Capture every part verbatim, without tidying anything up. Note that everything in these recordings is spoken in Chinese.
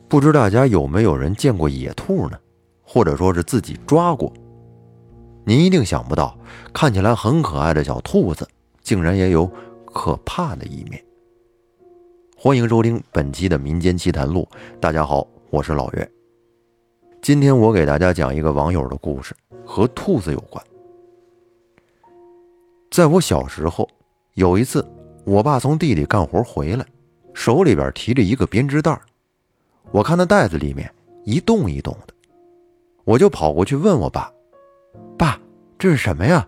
不知大家有没有人见过野兔呢？或者说是自己抓过？您一定想不到，看起来很可爱的小兔子，竟然也有可怕的一面。欢迎收听本期的民间奇谈录，大家好，我是老岳。今天我给大家讲一个网友的故事，和兔子有关。在我小时候，有一次我爸从地里干活回来，手里边提着一个编织袋，我看那袋子里面一动一动的，我就跑过去问我爸：爸，这是什么呀？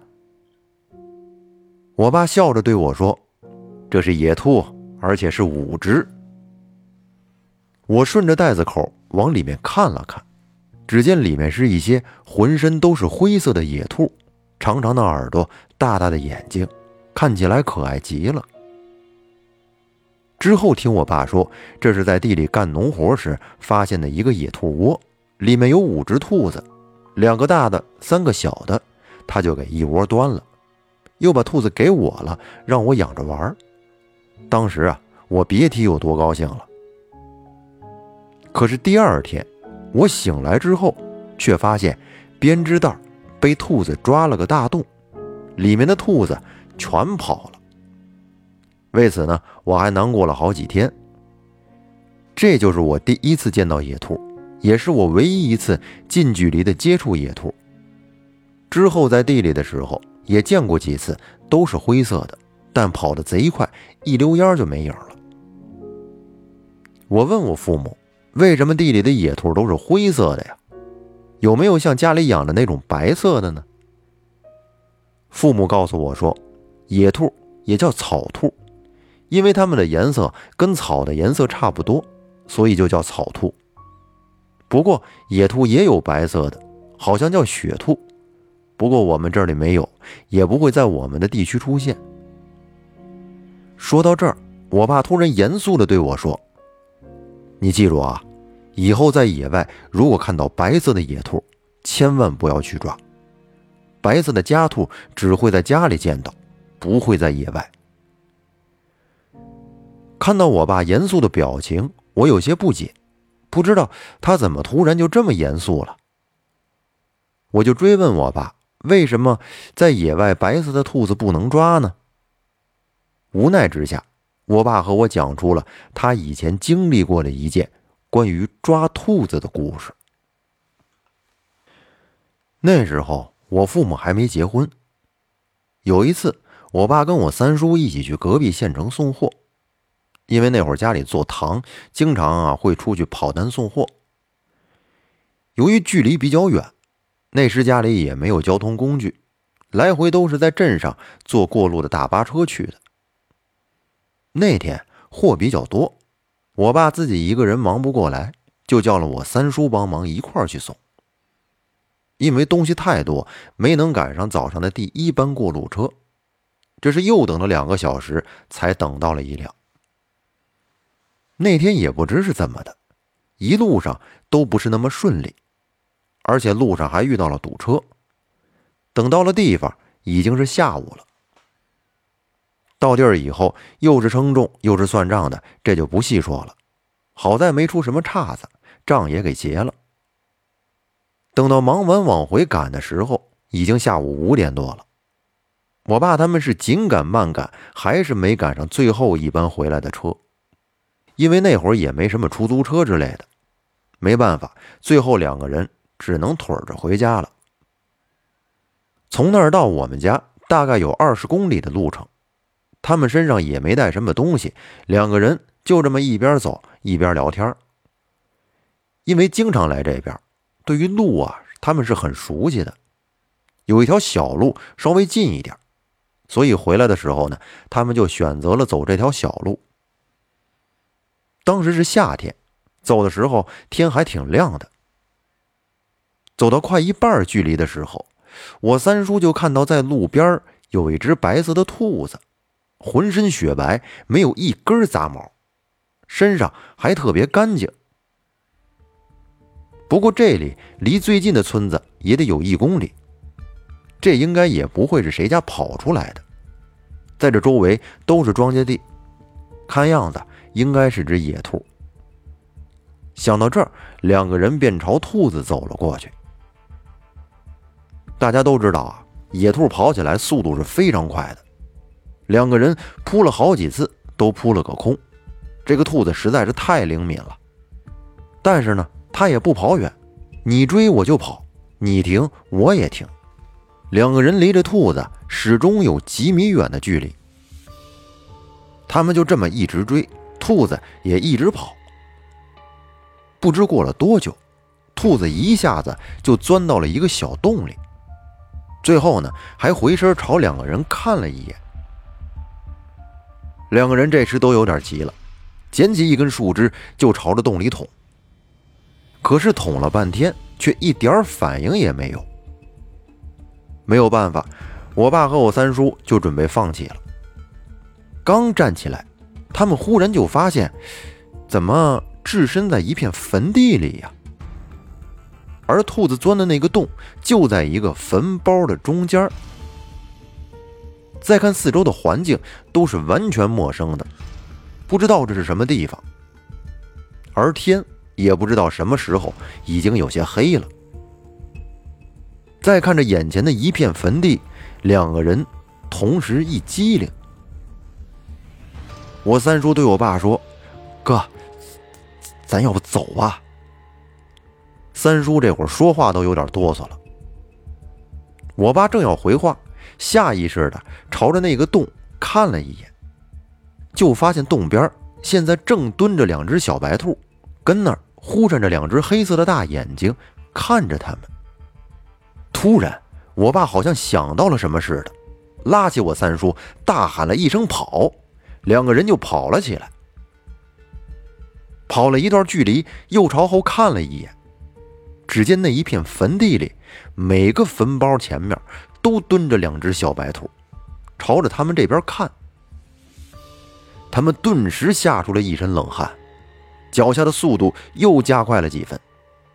我爸笑着对我说：这是野兔，而且是五只。我顺着袋子口往里面看了看，只见里面是一些浑身都是灰色的野兔，长长的耳朵，大大的眼睛，看起来可爱极了。之后听我爸说，这是在地里干农活时发现的一个野兔窝，里面有五只兔子，两个大的，三个小的，他就给一窝端了，又把兔子给我了，让我养着玩。当时啊，我别提有多高兴了。可是第二天我醒来之后，却发现编织袋被兔子抓了个大洞，里面的兔子全跑了。为此呢，我还难过了好几天。这就是我第一次见到野兔，也是我唯一一次近距离的接触野兔。之后在地里的时候也见过几次，都是灰色的，但跑得贼快，一溜烟就没影了。我问我父母，为什么地里的野兔都是灰色的呀？有没有像家里养的那种白色的呢？父母告诉我说，野兔也叫草兔，因为它们的颜色跟草的颜色差不多，所以就叫草兔。不过野兔也有白色的，好像叫雪兔，不过我们这里没有，也不会在我们的地区出现。说到这儿，我爸突然严肃地对我说，你记住啊，以后在野外如果看到白色的野兔，千万不要去抓。白色的家兔只会在家里见到，不会在野外。看到我爸严肃的表情，我有些不解，不知道他怎么突然就这么严肃了。我就追问我爸，为什么在野外白色的兔子不能抓呢？无奈之下，我爸和我讲出了他以前经历过的一件关于抓兔子的故事。那时候我父母还没结婚，有一次我爸跟我三叔一起去隔壁县城送货，因为那会儿家里做糖，经常啊会出去跑单送货。由于距离比较远，那时家里也没有交通工具，来回都是在镇上坐过路的大巴车去的。那天货比较多，我爸自己一个人忙不过来，就叫了我三叔帮忙一块儿去送。因为东西太多，没能赶上早上的第一班过路车，这是又等了两个小时才等到了一辆。那天也不知是怎么的，一路上都不是那么顺利，而且路上还遇到了堵车。等到了地方，已经是下午了。到地儿以后，又是称重又是算账的，这就不细说了。好在没出什么岔子，账也给结了。等到忙完往回赶的时候，已经下午五点多了。我爸他们是紧赶慢赶，还是没赶上最后一班回来的车。因为那会儿也没什么出租车之类的，没办法，最后两个人只能腿着回家了。从那儿到我们家大概有二十公里的路程，他们身上也没带什么东西，两个人就这么一边走一边聊天。因为经常来这边，对于路啊他们是很熟悉的，有一条小路稍微近一点，所以回来的时候呢，他们就选择了走这条小路。当时是夏天，走的时候天还挺亮的。走到快一半距离的时候，我三叔就看到在路边有一只白色的兔子，浑身雪白，没有一根杂毛，身上还特别干净。不过这里离最近的村子也得有一公里，这应该也不会是谁家跑出来的。在这周围都是庄稼地，看样子应该是只野兔。 想到这儿，两个人便朝兔子走了过去。大家都知道啊，野兔跑起来速度是非常快的，两个人扑了好几次都扑了个空，这个兔子实在是太灵敏了。但是呢，它也不跑远，你追我就跑，你停我也停，两个人离着兔子始终有几米远的距离。他们就这么一直追，兔子也一直跑。不知过了多久，兔子一下子就钻到了一个小洞里，最后呢，还回身朝两个人看了一眼。两个人这时都有点急了，捡起一根树枝就朝着洞里捅。可是捅了半天，却一点反应也没有。没有办法，我爸和我三叔就准备放弃了。刚站起来，他们忽然就发现，怎么置身在一片坟地里呀？而兔子钻的那个洞就在一个坟包的中间。再看四周的环境都是完全陌生的，不知道这是什么地方。而天也不知道什么时候已经有些黑了。再看着眼前的一片坟地，两个人同时一激灵。我三叔对我爸说：“哥，咱要不走吧？”三叔这会儿说话都有点哆嗦了。我爸正要回话，下意识的朝着那个洞看了一眼，就发现洞边现在正蹲着两只小白兔，跟那儿忽闪着两只黑色的大眼睛看着他们。突然我爸好像想到了什么似的，拉起我三叔大喊了一声跑，两个人就跑了起来。跑了一段距离，又朝后看了一眼，只见那一片坟地里，每个坟包前面都蹲着两只小白兔，朝着他们这边看。他们顿时吓出了一身冷汗，脚下的速度又加快了几分。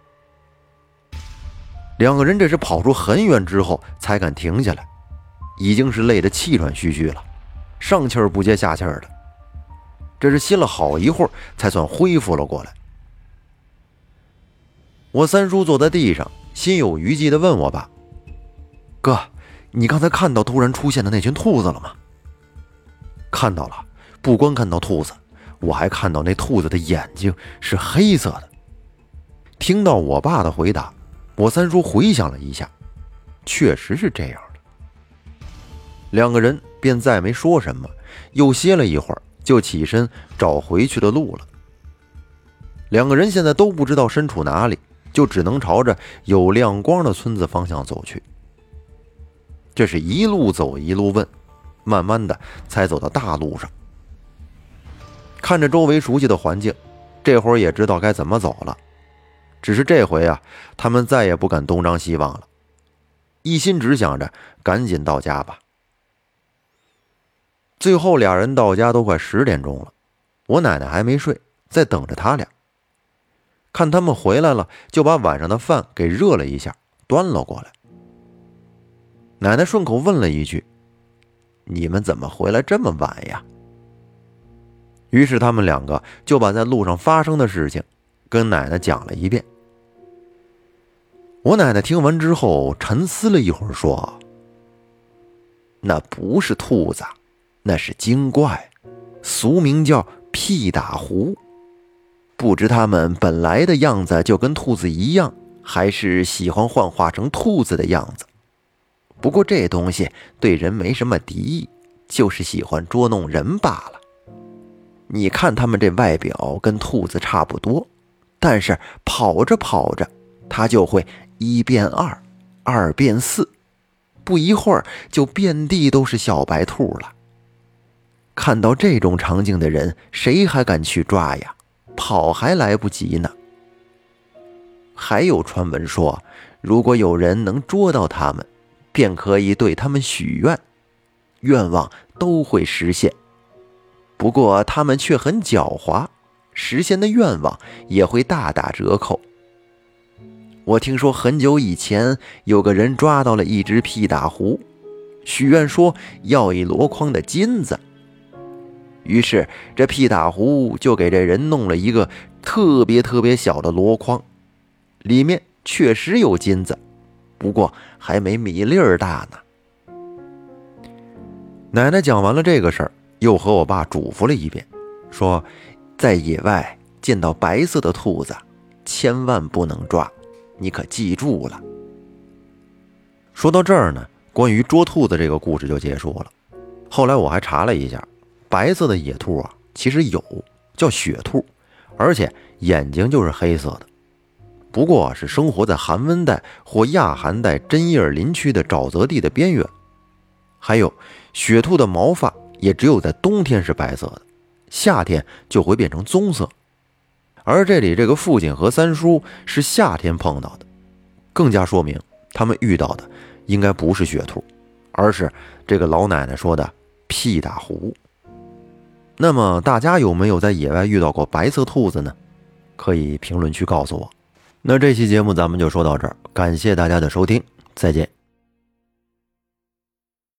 两个人这是跑出很远之后才敢停下来，已经是累得气喘吁吁了，上气儿不接下气儿的。这是歇了好一会儿才算恢复了过来。我三叔坐在地上，心有余悸地问我爸：“哥，你刚才看到突然出现的那群兔子了吗？”“看到了，不光看到兔子，我还看到那兔子的眼睛是黑色的。”听到我爸的回答，我三叔回想了一下，确实是这样的。两个人便再没说什么，又歇了一会儿，就起身找回去的路了。两个人现在都不知道身处哪里，就只能朝着有亮光的村子方向走去。这是一路走一路问，慢慢的才走到大路上。看着周围熟悉的环境，这会儿也知道该怎么走了。只是这回啊，他们再也不敢东张西望了，一心只想着赶紧到家吧。最后俩人到家都快十点钟了，我奶奶还没睡，在等着他俩。看他们回来了，就把晚上的饭给热了一下，端了过来。奶奶顺口问了一句：“你们怎么回来这么晚呀？”于是他们两个就把在路上发生的事情跟奶奶讲了一遍。我奶奶听完之后沉思了一会儿，说：“那不是兔子，那是精怪，俗名叫屁打狐。不知他们本来的样子就跟兔子一样，还是喜欢幻化成兔子的样子。不过这东西对人没什么敌意，就是喜欢捉弄人罢了。你看他们这外表跟兔子差不多，但是跑着跑着，它就会一变二，二变四，不一会儿就遍地都是小白兔了。看到这种场景的人，谁还敢去抓呀？跑还来不及呢。还有传闻说，如果有人能捉到他们，便可以对他们许愿，愿望都会实现。不过他们却很狡猾，实现的愿望也会大打折扣。我听说很久以前有个人抓到了一只屁打狐，许愿说要一箩筐的金子。于是这屁打狐就给这人弄了一个特别特别小的箩筐，里面确实有金子，不过还没米粒儿大呢。奶奶讲完了这个事儿，又和我爸嘱咐了一遍，说在野外见到白色的兔子千万不能抓，你可记住了。说到这儿呢，关于捉兔子这个故事就结束了。后来我还查了一下，白色的野兔啊，其实有，叫雪兔，而且眼睛就是黑色的，不过是生活在寒温带或亚寒带针叶林区的沼泽地的边缘。还有雪兔的毛发也只有在冬天是白色的，夏天就会变成棕色。而这里这个父亲和三叔是夏天碰到的，更加说明他们遇到的应该不是雪兔，而是这个老奶奶说的屁大狐。那么大家有没有在野外遇到过白色兔子呢？可以评论区告诉我。那这期节目咱们就说到这儿，感谢大家的收听，再见。